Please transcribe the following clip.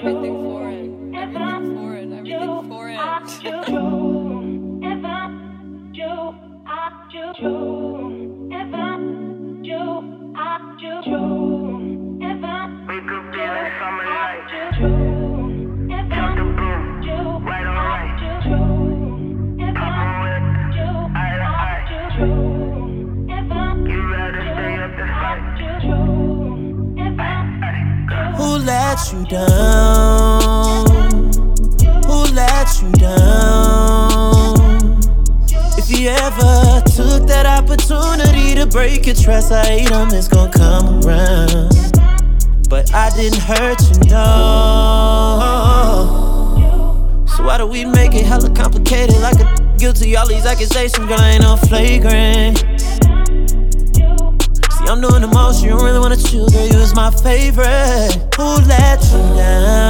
everything for it. Everything for it. Everything for it. We could be like summer light. Count the boom, right on right. Pop on whip, eye to eye. You rather stay up to fight. Who let you down? Who let you down? If you ever took that opportunity to break your trust, I hate 'em, it's gon' come around. But I didn't hurt you, no. So why do we make it hella complicated? Like a guilty, all these accusations, girl, ain't no flagrant. See, I'm doing the most, you don't really wanna chill, girl, you was my favorite. Who let you down?